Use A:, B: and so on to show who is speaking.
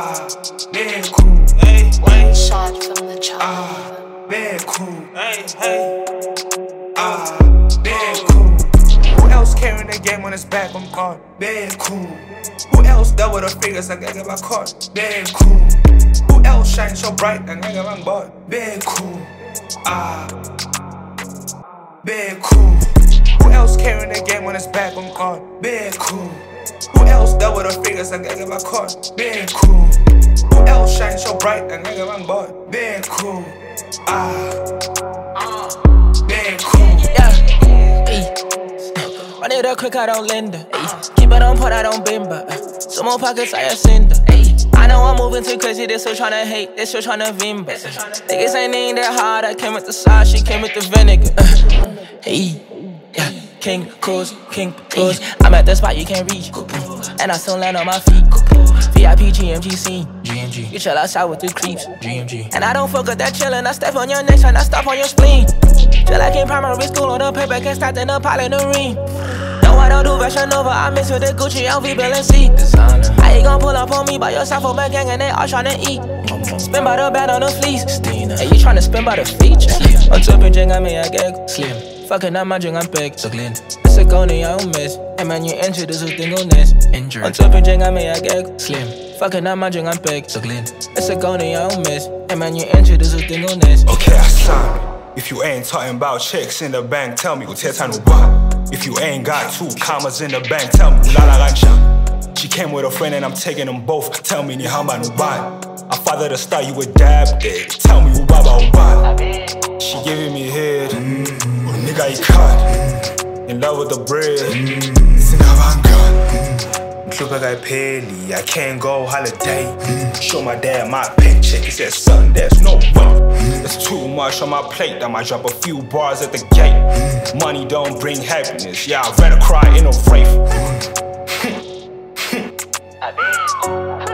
A: been cool. Hey,
B: One shot from the chopper.
A: Been cool. Hey, hey. Been cool. Who else carrying the game on his back? I'm caught. Been cool. Who else double the figures like I get my caught? Been cool. Who else shine so bright like I get my bought? Been cool. Been cool. Who else carrying the game on his back? I'm caught. Been cool. Who else double the figures like I get my caught? Been cool. Who else shine so bright like I get my bought? Been cool. Been cool.
C: Yeah, run it up quick, I don't linger. Keep it on put, I don't bimber. Some more pockets, I ascend. I know I'm moving too crazy, they still tryna hate, they still tryna vimba. Niggas ain't even that hard, I came with the sauce, she came with the vinegar. Hey, yeah, King Cruise. I'm at the spot you can't reach, and I still land on my feet. VIP GMG scene. You chill outside with the creeps. And I don't fuck with that chillin'. I step on your neck and I stop on your spleen. Feel like in primary school on the paper, can't stop in the pilot in the ring. No, I don't do Fashion Nova, I mix with the Gucci, LV, Bill and C. How you gon' pull up on me by yourself for my gang and they all tryna eat? Spin by the band on the fleece. Hey, you tryna spin by the feature? On top of Jing, I mean, I get slim. Fucking up my drink, I'm big. So clean. It's a gun, I don't miss. And man, you enter this whole thing on this. On top of Jing, I mean, I get slim. Fucking up my drink, I'm big. So clean. It's a gun, I don't miss. And man, you enter this whole thing on this.
A: Okay, I signed. If you ain't talking about checks in the bank, tell me, if you ain't got 2 commas in the bank, tell me, She came with a friend and I'm taking them both. Tell me, how man I father the star, you a dab day. Tell me, Uba. She giving me head. Nigga, you cut. In love with the bread. Look like I pay, I can't go holiday. Show my dad my paycheck, he said, son, there's no way. There's too much on my plate, I might drop a few bars at the gate. Money don't bring happiness, yeah, I'd rather cry in a rape.